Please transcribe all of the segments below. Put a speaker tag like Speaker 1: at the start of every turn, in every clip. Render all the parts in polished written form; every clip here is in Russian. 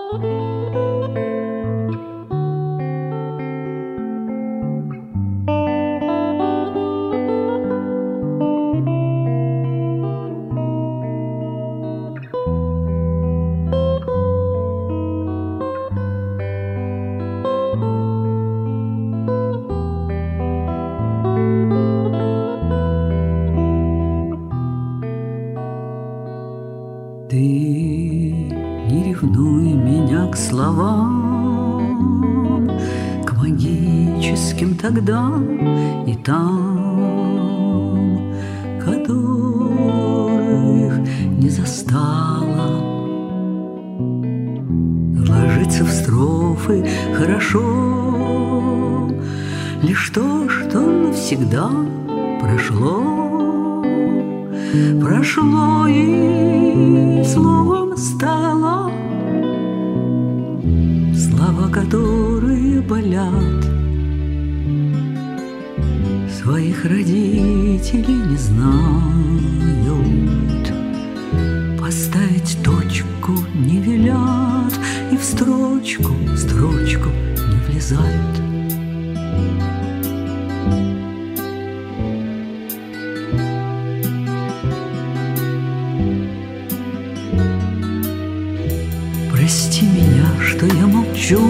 Speaker 1: Ты не ревнуй меня к словам, к магическим тогда и там, которых не застала. Ложится в строфы хорошо лишь то, что навсегда прошло. Прошло и словом стало слова, которые болят. Своих родителей не знают, поставить точку не велят и в строчку не влезают. Прости меня, что я молчу,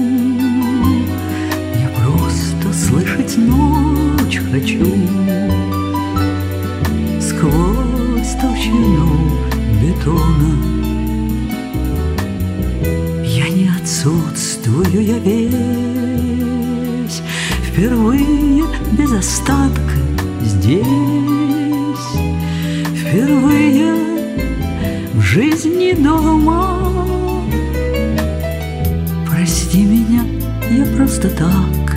Speaker 1: я просто слышать ночь хочу. Сквозь толщину бетона я не отсутствую, я весь впервые без остатка здесь. Впервые в жизни дома. Прости меня, я просто так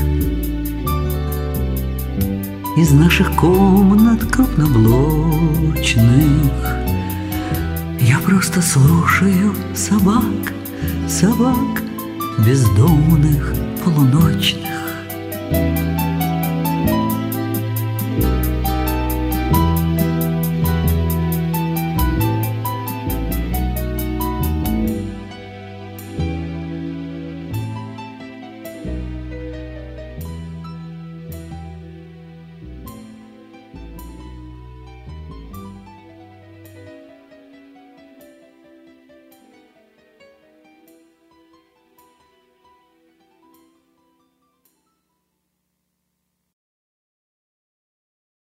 Speaker 1: из наших комнат крупноблочных я просто слушаю собак, собак бездомных полуночных.